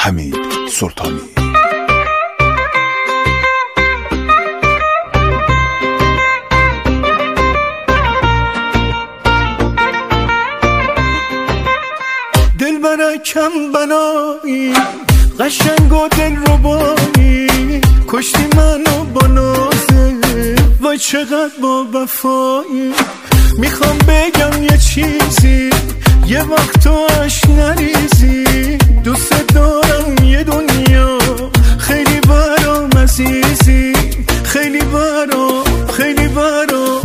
حمید سلطانی. دلبرکم بنایی قشنگ و دلربایی، کشتی منو با نازه وای چقدر با وفایی. میخوام بگم یه چیزی یه وقت تو اش نریزی، دوست دارم یه دنیا خیلی برام عزیزی، خیلی برام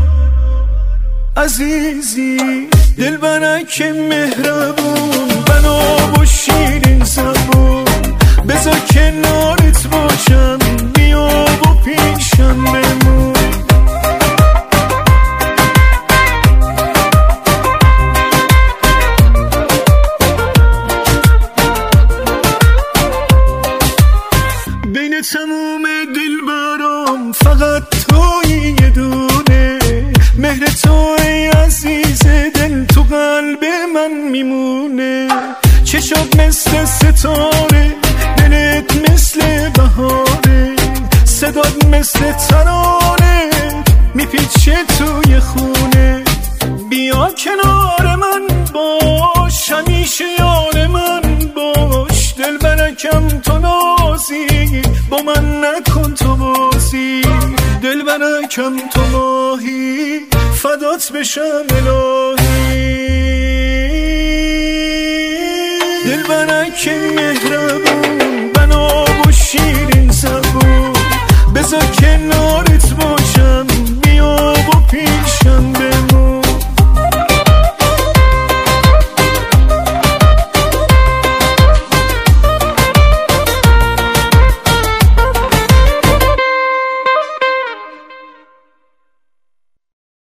عزیزی. دلبرک مهربون بنا و شیرین زبون، بذار کنارت باشم بیا و پیشم بمون. بین تموم دلبرام فقط تویی یه دونه، مهر توی عزیز دل تو قلب من میمونه. چشات مثل ستاره، دلت مثل بهاره، صدات مثل ترانه میپیچه توی خونه. بیا کنار من باش، همیشه یار من باش، دلبرکم تو نازی با من نکن تو بازی. دلبرکم تو ماهی فدات بشم الهی. دلبرک مهربون بنا و شیرین زبون، بذار کنار